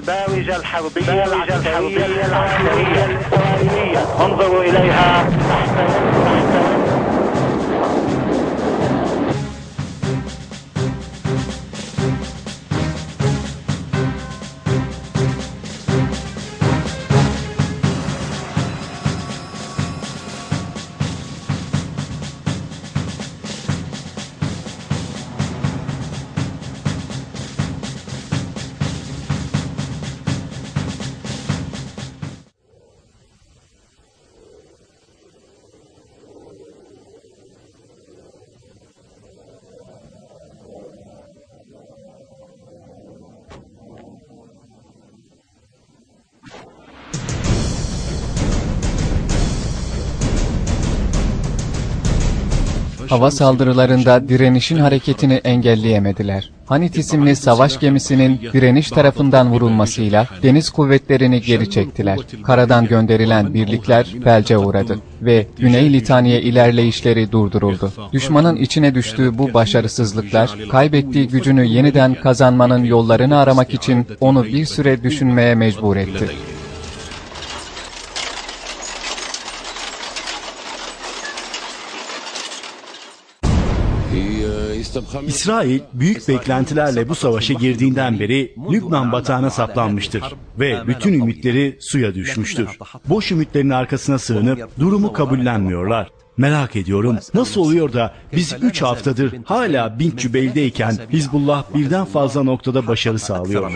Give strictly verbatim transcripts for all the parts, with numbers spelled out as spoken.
المباوجة الحربية العسكرية الإسرائيلية انظروا إليها. Hava saldırılarında direnişin hareketini engelleyemediler. Hanit isimli savaş gemisinin direniş tarafından vurulmasıyla deniz kuvvetlerini geri çektiler. Karadan gönderilen birlikler felce uğradı ve Güney Litaniye ilerleyişleri durduruldu. Düşmanın içine düştüğü bu başarısızlıklar, kaybettiği gücünü yeniden kazanmanın yollarını aramak için onu bir süre düşünmeye mecbur etti. İsrail, büyük beklentilerle bu savaşa girdiğinden beri Lübnan batağına saplanmıştır ve bütün ümitleri suya düşmüştür. Boş ümitlerin arkasına sığınıp durumu kabullenmiyorlar. Merak ediyorum, nasıl oluyor da biz üç haftadır hala Bint Cübeyl'deyken Hizbullah birden fazla noktada başarı sağlıyor?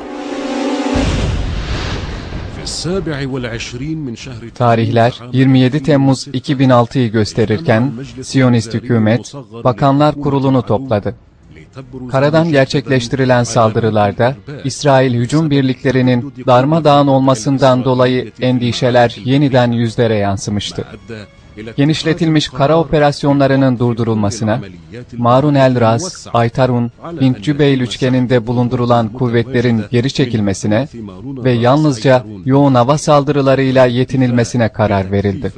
Tarihler yirmi yedi Temmuz iki bin altıyı gösterirken Siyonist hükümet Bakanlar Kurulu'nu topladı. Karadan gerçekleştirilen saldırılarda İsrail hücum birliklerinin darmadağın olmasından dolayı endişeler yeniden yüzlere yansımıştı. Genişletilmiş kara operasyonlarının durdurulmasına, Marun el-Ras, Aytarun, Bint Cübeyl üçgeninde bulundurulan kuvvetlerin geri çekilmesine ve yalnızca yoğun hava saldırılarıyla yetinilmesine karar verildi.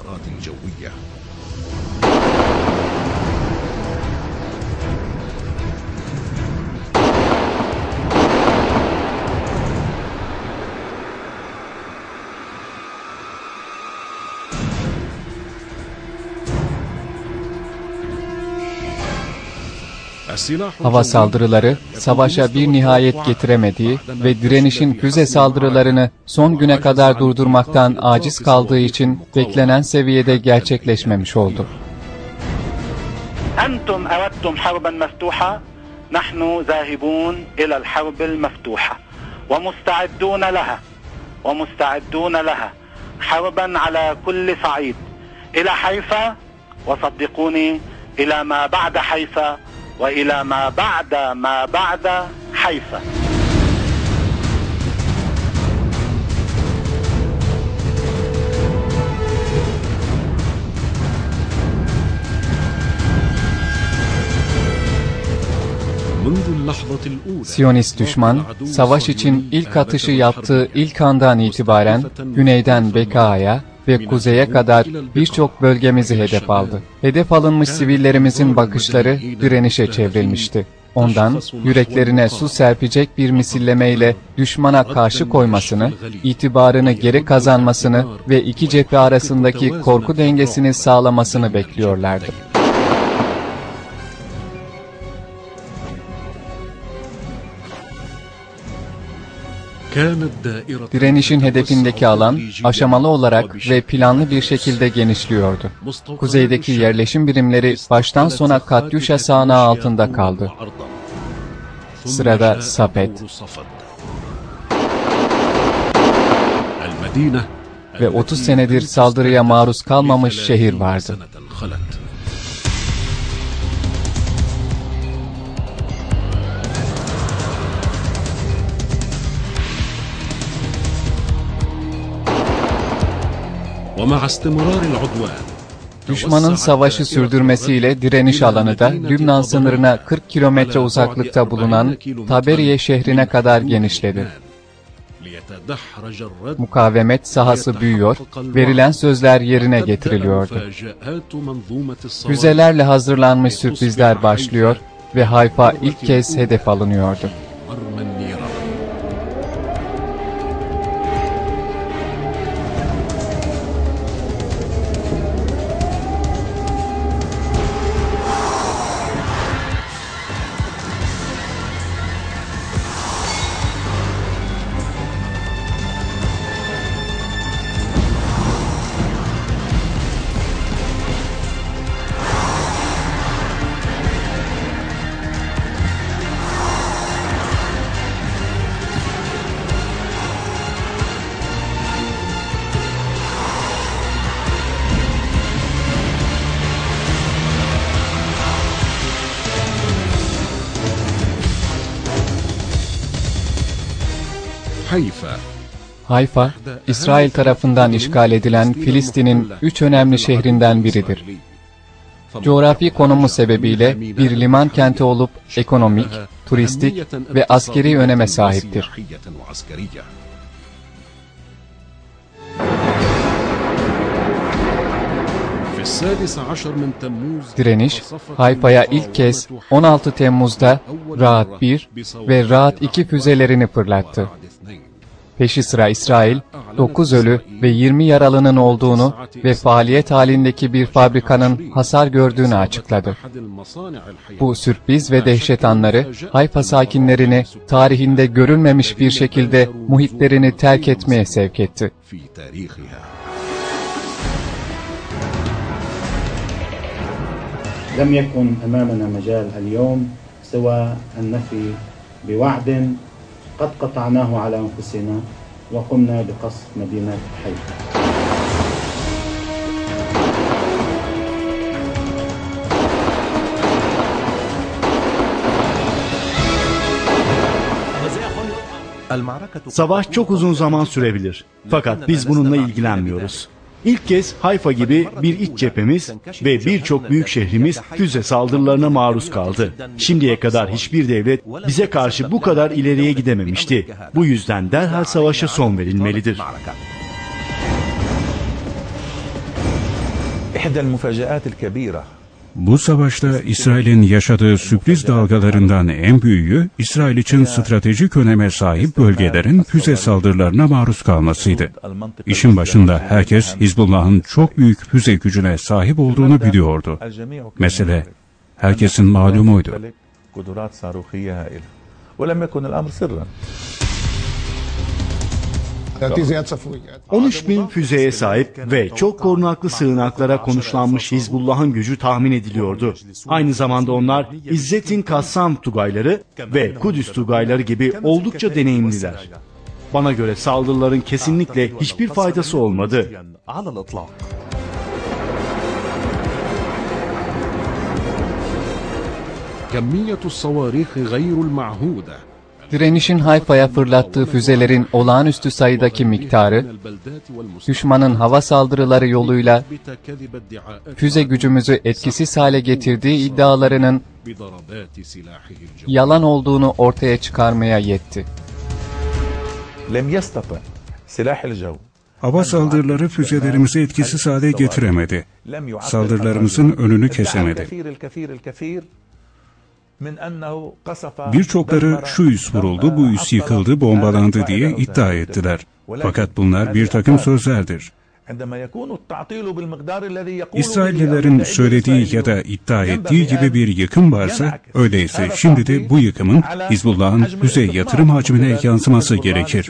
Hava saldırıları, savaşa bir nihayet getiremediği ve direnişin füze saldırılarını son güne kadar durdurmaktan aciz kaldığı için beklenen seviyede gerçekleşmemiş oldu. أنتم أردتم حربا مفتوحة نحن ذاهبون إلى الحرب المفتوحة ومستعدون لها ومستعدون لها حربا على كل صعيد إلى حيفا وصدقوني إلى ما بعد حيفا وإلى ما بعد ما بعد حيفا. Siyonist düşman, savaş için ilk atışı yaptığı ilk andan itibaren güneyden Beka'ya ve kuzeye kadar birçok bölgemizi hedef aldı. Hedef alınmış sivillerimizin bakışları direnişe çevrilmişti. Ondan yüreklerine su serpecek bir misillemeyle düşmana karşı koymasını, itibarını geri kazanmasını ve iki cephe arasındaki korku dengesini sağlamasını bekliyorlardı. Direnişin hedefindeki alan aşamalı olarak ve planlı bir şekilde genişliyordu. Kuzeydeki yerleşim birimleri baştan sona Katyuşa sağanağı altında kaldı. Sırada Safed ve otuz senedir saldırıya maruz kalmamış şehir vardı. Düşmanın savaşı sürdürmesiyle direniş alanı da Lübnan sınırına kırk kilometre uzaklıkta bulunan Taberiye şehrine kadar genişledi. Mukavemet sahası büyüyor, verilen sözler yerine getiriliyordu. Füzelerle hazırlanmış sürprizler başlıyor ve Hayfa ilk kez hedef alınıyordu. Hayfa, İsrail tarafından işgal edilen Filistin'in üç önemli şehrinden biridir. Coğrafi konumu sebebiyle bir liman kenti olup ekonomik, turistik ve askeri öneme sahiptir. Direniş, Hayfa'ya ilk kez on altı Temmuz'da Rahat bir ve Rahat iki füzelerini fırlattı. Peşi sıra İsrail, dokuz ölü ve yirmi yaralının olduğunu ve faaliyet halindeki bir fabrikanın hasar gördüğünü açıkladı. Bu sürpriz ve dehşet anları, Hayfa sakinlerini tarihinde görülmemiş bir şekilde muhitlerini terk etmeye sevk etti. لم يكن أمامنا مجال اليوم سوى النفي بوعد قد قطعناه على أنفسنا وقمنا بقصف مدينة حيفا. Savaş çok uzun zaman sürebilir. Fakat biz bununla ilgilenmiyoruz. İlk kez Hayfa gibi bir iç cephemiz ve birçok büyük şehrimiz füze saldırılarına maruz kaldı. Şimdiye kadar hiçbir devlet bize karşı bu kadar ileriye gidememişti. Bu yüzden derhal savaşa son verilmelidir. Bu savaşta İsrail'in yaşadığı sürpriz dalgalarından en büyüğü, İsrail için stratejik öneme sahip bölgelerin füze saldırılarına maruz kalmasıydı. İşin başında herkes Hizbullah'ın çok büyük füze gücüne sahip olduğunu biliyordu. Mesele herkesin malumuydu. on üç bin füzeye sahip ve çok korunaklı sığınaklara konuşlanmış Hizbullah'ın gücü tahmin ediliyordu. Aynı zamanda onlar İzzettin Kassam Tugayları ve Kudüs Tugayları gibi oldukça deneyimliler. Bana göre saldırıların kesinlikle hiçbir faydası olmadı. Direnişin Hayfa'ya fırlattığı füzelerin olağanüstü sayıdaki miktarı, düşmanın hava saldırıları yoluyla füze gücümüzü etkisiz hale getirdiği iddialarının yalan olduğunu ortaya çıkarmaya yetti. Hava saldırıları füzelerimizi etkisiz hale getiremedi. Saldırılarımızın önünü kesemedi. Birçokları şu üs vuruldu, bu üs yıkıldı, bombalandı diye iddia ettiler. Fakat bunlar bir takım sözlerdir. İsraillilerin söylediği ya da iddia ettiği gibi bir yıkım varsa, öyleyse şimdi de bu yıkımın Hizbullah'ın füze yatırım hacmine yansıması gerekir.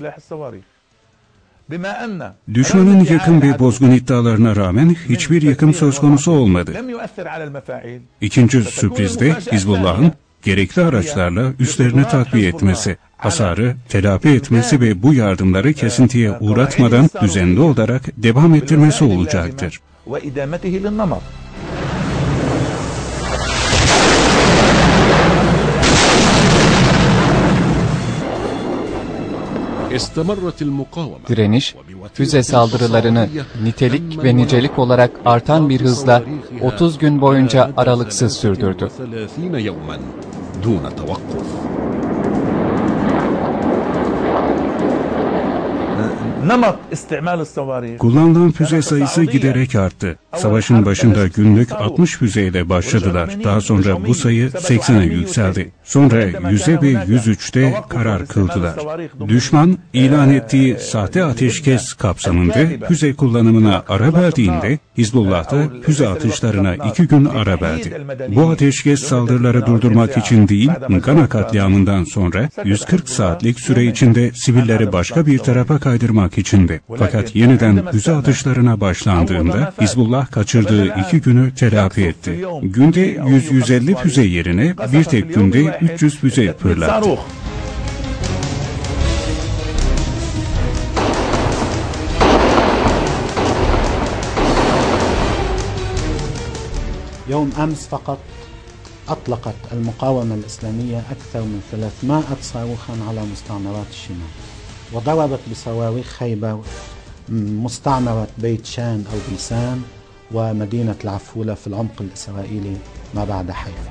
Düşmanın yakın ve bozgun iddialarına rağmen hiçbir yıkım söz konusu olmadı. İkinci sürprizde Hizbullah'ın gerekli araçlarla üslerini takviye etmesi, hasarı telafi etmesi ve bu yardımları kesintiye uğratmadan düzenli olarak devam ettirmesi olacaktır. Direniş, füze saldırılarını nitelik ve nicelik olarak artan bir hızla otuz gün boyunca aralıksız sürdürdü. Kullanılan füze sayısı giderek arttı. Savaşın başında günlük altmış füzeyle başladılar. Daha sonra bu sayı seksene yükseldi. Sonra yüze ve yüz üçte karar kıldılar. Düşman ilan ettiği sahte ateşkes kapsamında füze kullanımına ara verdiğinde Hizbullah da füze atışlarına iki gün ara verdi. Bu ateşkes saldırıları durdurmak için değil, Gana katliamından sonra yüz kırk saatlik süre içinde sivilleri başka bir tarafa kaydırmak içindi. Fakat yeniden füze atışlarına başlandığında Hizbullah kaçırdığı iki günü telafi etti. Günde yüz yüz elli füze yerine bir tek günde üç yüz füze fırlattı. يوم أمس فقط أطلقت المقاومة الإسلامية أكثر من ثلاثمائة صاروخا على مستعمرات الشمال. وضربت بصواريخ خيبر مستعمرة بيت شان أو بيسان ومدينة العفولة في العمق الإسرائيلي ما بعد حيفا.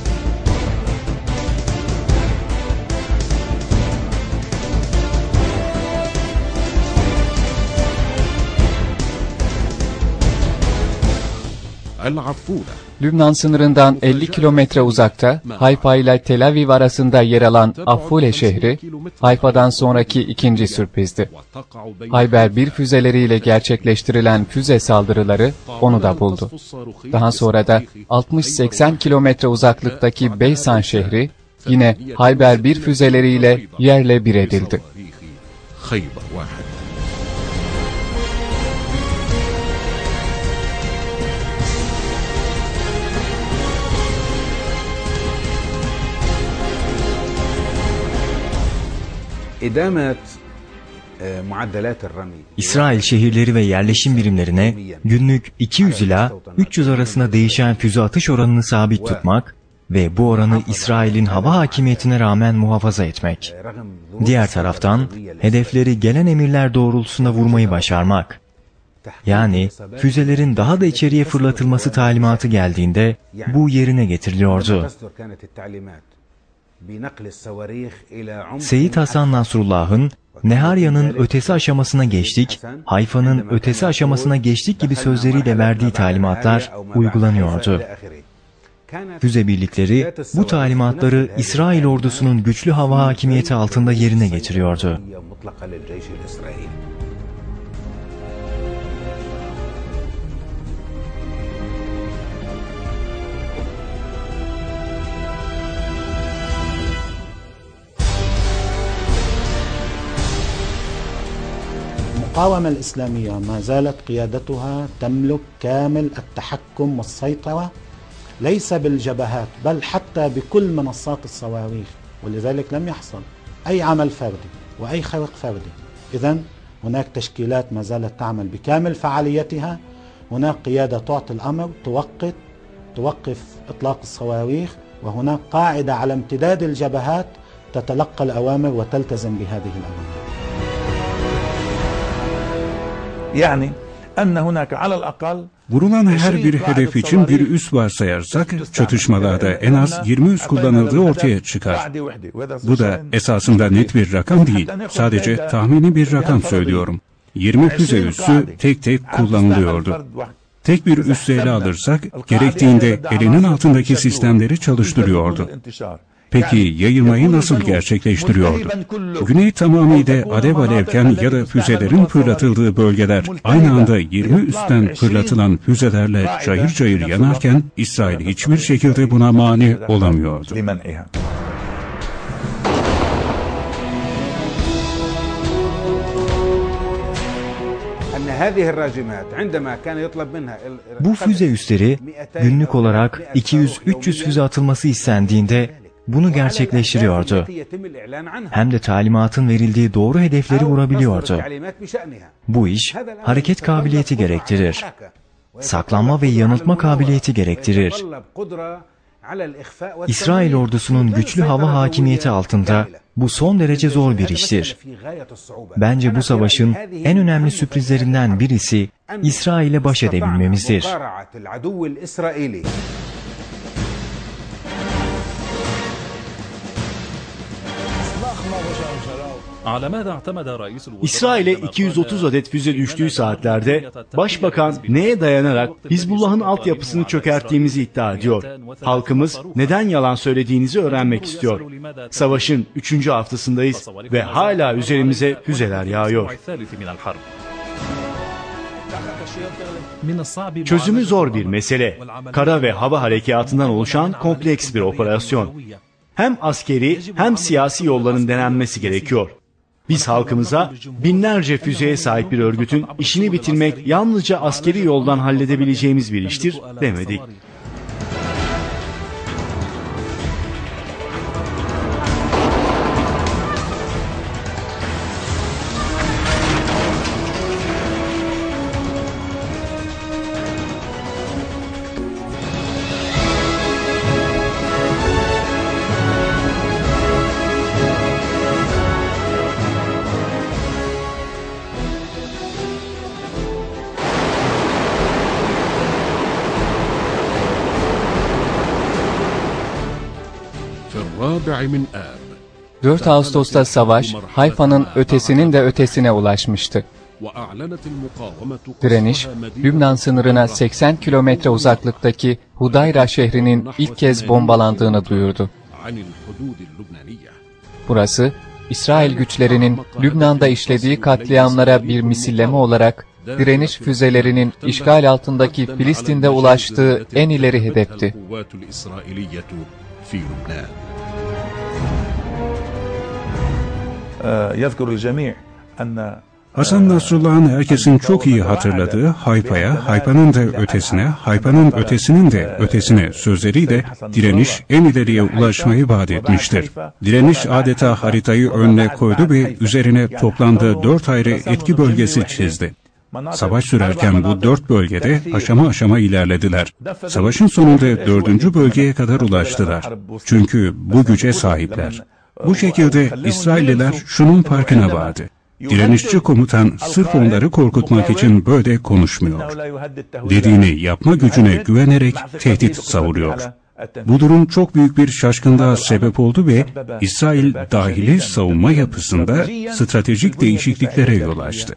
Lübnan sınırından elli kilometre uzakta Hayfa ile Tel Aviv arasında yer alan Afule şehri, Hayfa'dan sonraki ikinci sürprizdi. Hayber bir füzeleriyle gerçekleştirilen füze saldırıları onu da buldu. Daha sonra da altmış seksen kilometre uzaklıktaki Beysan şehri yine Hayber bir füzeleriyle yerle bir edildi. İsrail şehirleri ve yerleşim birimlerine günlük iki yüz ila üç yüz arasında değişen füze atış oranını sabit tutmak ve bu oranı İsrail'in hava hakimiyetine rağmen muhafaza etmek. Diğer taraftan hedefleri gelen emirler doğrultusunda vurmayı başarmak. Yani füzelerin daha da içeriye fırlatılması talimatı geldiğinde bu yerine getiriliyordu. Seyyid Hasan Nasrullah'ın Neharya'nın ötesi aşamasına geçtik, Hayfa'nın ötesi aşamasına geçtik gibi sözleriyle verdiği talimatlar uygulanıyordu. Füze birlikleri bu talimatları İsrail ordusunun güçlü hava hakimiyeti altında yerine getiriyordu. المقاومة الإسلامية ما زالت قيادتها تملك كامل التحكم والسيطرة ليس بالجبهات بل حتى بكل منصات الصواريخ ولذلك لم يحصل أي عمل فردي وأي خرق فردي. إذن هناك تشكيلات ما زالت تعمل بكامل فعاليتها. هناك قيادة تعطي الأمر توقف توقف إطلاق الصواريخ وهناك قاعدة على امتداد الجبهات تتلقى الأوامر وتلتزم بهذه الأوامر. Yani enne hunaka alel akal Vurulan her bir hedef için bir üs varsayarsak, çatışmalarda en az yirmi üs kullanıldığı ortaya çıkar. Bu da esasında net bir rakam değil, sadece tahmini bir rakam söylüyorum. yirmi füze üssü tek tek kullanılıyordu. Tek bir üssü ele alırsak, gerektiğinde elinin altındaki sistemleri çalıştırıyordu. Peki yayılmayı nasıl gerçekleştiriyordu? Güney tamamıyla alev alevken ya da füzelerin fırlatıldığı bölgeler aynı anda yirmi üstten fırlatılan füzelerle cayır cayır yanarken İsrail hiçbir şekilde buna mani olamıyordu. Bu füze üsleri günlük olarak iki yüz üç yüz füze atılması istendiğinde bunu gerçekleştiriyordu. Hem de talimatın verildiği doğru hedefleri vurabiliyordu. Bu iş hareket kabiliyeti gerektirir. Saklanma ve yanıltma kabiliyeti gerektirir. İsrail ordusunun güçlü hava hakimiyeti altında bu son derece zor bir iştir. Bence bu savaşın en önemli sürprizlerinden birisi İsrail'e baş edebilmemizdir. İsrail'e iki yüz otuz adet füze düştüğü saatlerde Başbakan neye dayanarak Hizbullah'ın altyapısını çökerttiğimizi iddia ediyor. Halkımız neden yalan söylediğinizi öğrenmek istiyor. Savaşın üçüncü haftasındayız ve hala üzerimize füzeler yağıyor. Çözümü zor bir mesele. Kara ve hava harekatından oluşan kompleks bir operasyon. Hem askeri hem siyasi yolların denenmesi gerekiyor. Biz halkımıza binlerce füzeye sahip bir örgütün işini bitirmek yalnızca askeri yoldan halledebileceğimiz bir iştir demedik. dört Ağustos'ta savaş, Hayfa'nın ötesinin de ötesine ulaşmıştı. Direniş, Lübnan sınırına seksen kilometre uzaklıktaki Hudayra şehrinin ilk kez bombalandığını duyurdu. Burası, İsrail güçlerinin Lübnan'da işlediği katliamlara bir misilleme olarak, direniş füzelerinin işgal altındaki Filistin'de ulaştığı en ileri hedefti. Hasan Nasrullah'ın herkesin çok iyi hatırladığı Hayfa'ya, Hayfa'nın da ötesine, Hayfa'nın ötesinin de ötesine sözleriyle direniş en ileriye ulaşmayı vaat etmiştir. Direniş adeta haritayı önüne koydu ve üzerine toplandığı dört ayrı etki bölgesi çizdi. Savaş sürerken bu dört bölgede aşama aşama ilerlediler. Savaşın sonunda dördüncü bölgeye kadar ulaştılar. Çünkü bu güce sahipler. Bu şekilde İsrailliler şunun farkına vardı. Direnişçi komutan sırf onları korkutmak için böyle konuşmuyor. Dediğini yapma gücüne güvenerek tehdit savuruyor. Bu durum çok büyük bir şaşkınlığa sebep oldu ve İsrail dahili savunma yapısında stratejik değişikliklere yol açtı.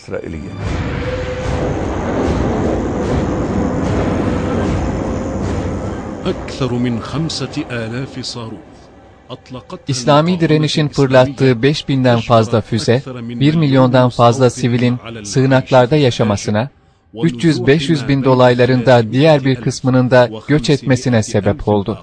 İslami direnişin fırlattığı beş binden fazla füze, bir milyondan fazla sivilin sığınaklarda yaşamasına, üç yüz beş yüz bin dolaylarında diğer bir kısmının da göç etmesine sebep oldu.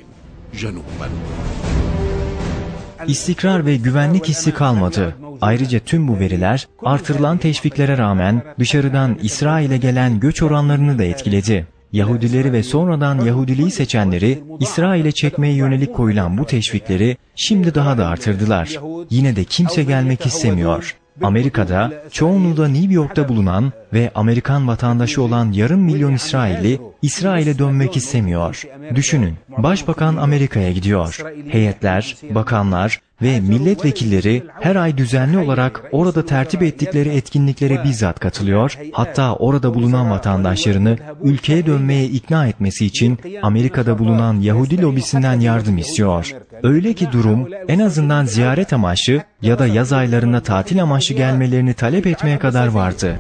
İstikrar ve güvenlik hissi kalmadı. Ayrıca tüm bu veriler artırılan teşviklere rağmen dışarıdan İsrail'e gelen göç oranlarını da etkiledi. Yahudileri ve sonradan Yahudiliği seçenleri İsrail'e çekmeye yönelik koyulan bu teşvikleri şimdi daha da artırdılar. Yine de kimse gelmek istemiyor. Amerika'da, çoğunluğu da New York'ta bulunan ve Amerikan vatandaşı olan yarım milyon İsrailli, İsrail'e dönmek istemiyor. Düşünün, Başbakan Amerika'ya gidiyor. Heyetler, bakanlar ve milletvekilleri her ay düzenli olarak orada tertip ettikleri etkinliklere bizzat katılıyor, hatta orada bulunan vatandaşlarını ülkeye dönmeye ikna etmesi için Amerika'da bulunan Yahudi lobisinden yardım istiyor. Öyle ki durum en azından ziyaret amaçlı ya da yaz aylarında tatil amaçlı gelmelerini talep etmeye kadar vardı.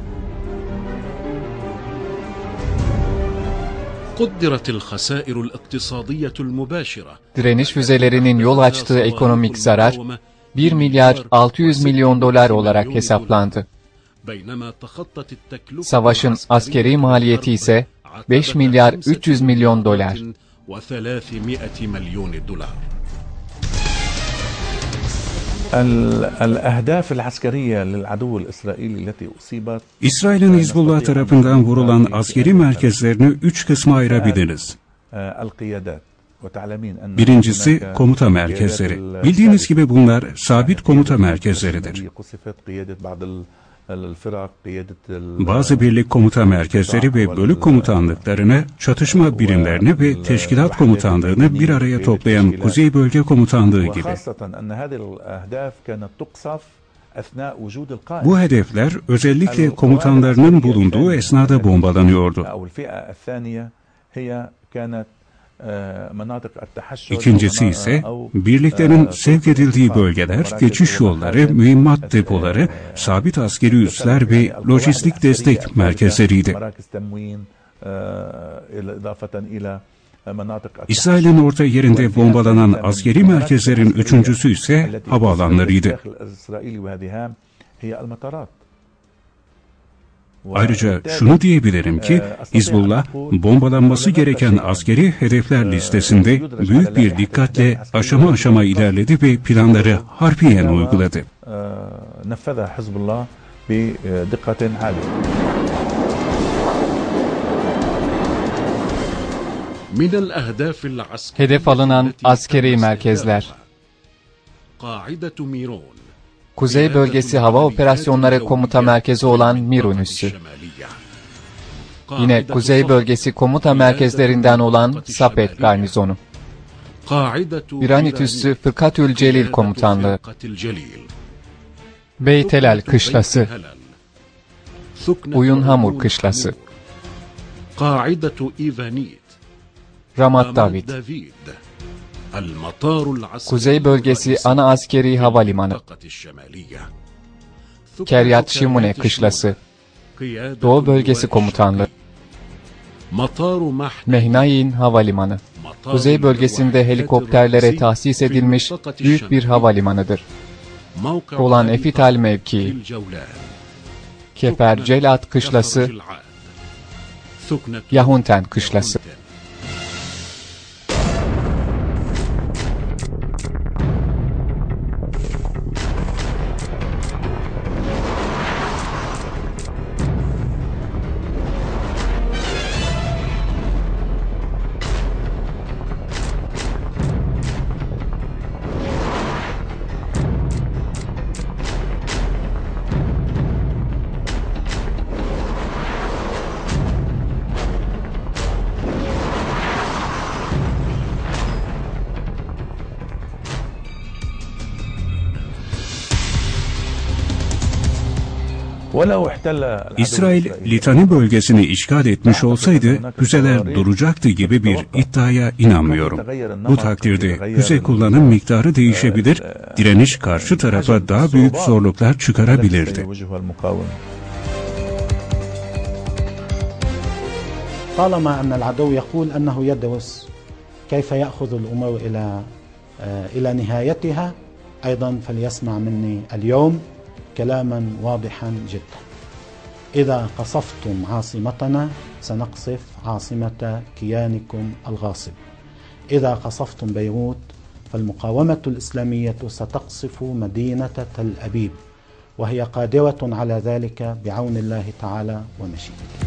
Direniş füzelerinin yol açtığı ekonomik zarar, bir milyar altı yüz milyon dolar olarak hesaplandı. Savaşın askeri maliyeti ise beş milyar üç yüz milyon dolar. İsrail'in Hizbullah tarafından vurulan askeri merkezlerini üç kısma ayırabiliriz. Birincisi komuta merkezleri. Bildiğiniz gibi bunlar sabit komuta merkezleridir. Bazı birlik komuta merkezleri ve bölük komutanlıklarını, çatışma birimlerini ve teşkilat komutanlığını bir araya toplayan Kuzey Bölge Komutanlığı gibi. Bu hedefler özellikle komutanlarının bulunduğu esnada bombalanıyordu. İkincisi ise birliklerin sevk edildiği bölgeler, geçiş yolları, mühimmat depoları, sabit askeri üsler ve lojistik destek merkezleriydi. İsrail'in orta yerinde bombalanan askeri merkezlerin üçüncüsü ise havaalanlarıydı. Ayrıca şunu diyebilirim ki, Hizbullah, bombalanması gereken askeri hedefler listesinde büyük bir dikkatle aşama aşama ilerledi ve planları harfiyen uyguladı. Hedef alınan askeri merkezler. Kuzey Bölgesi Hava Operasyonları Komuta Merkezi olan Mirun Üssü. Yine Kuzey Bölgesi Komuta Merkezlerinden olan Sapet Garnizonu. Biranit Üssü Fırkatül Celil Komutanlığı. Beytelel Kışlası. Uyun Hamur Kışlası. Ramat David. Kuzey bölgesi ana askeri havalimanı. Kiryat Şimune kışlası. Doğu bölgesi komutanlığı. Mehnayin havalimanı. Kuzey bölgesinde helikopterlere tahsis edilmiş büyük bir havalimanıdır. Golan Efital mevkii. Kefer Celat kışlası. Yahunten kışlası. İsrail, Litani bölgesini işgal etmiş olsaydı füzeler duracaktı gibi bir iddiaya inanmıyorum. Bu takdirde füze kullanım miktarı değişebilir, direniş karşı tarafa daha büyük zorluklar çıkarabilirdi. طالما أن العدو يقول أنه يدرس كيف يأخذ الأمور إلى إلى نهايتها أيضا فليسمع مني اليوم كلاما واضحا جدا. إذا قصفتم عاصمتنا سنقصف عاصمة كيانكم الغاصب. إذا قصفتم بيروت فالمقاومة الإسلامية ستقصف مدينة تل أبيب وهي قادرة على ذلك بعون الله تعالى ومشيئته.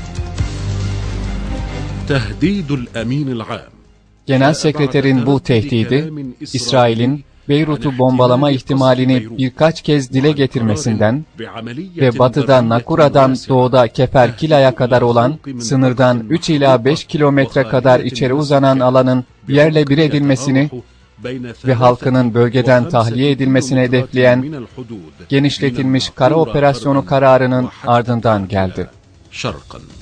تهديد الأمين العام. Genel Sekreterin bu tehdidi, İsrail'in Beyrut'u bombalama ihtimalini birkaç kez dile getirmesinden ve batıda Nakura'dan doğuda Keferkila'ya kadar olan sınırdan üç ila beş kilometre kadar içeri uzanan alanın yerle bir edilmesini ve halkının bölgeden tahliye edilmesini hedefleyen genişletilmiş kara operasyonu kararının ardından geldi.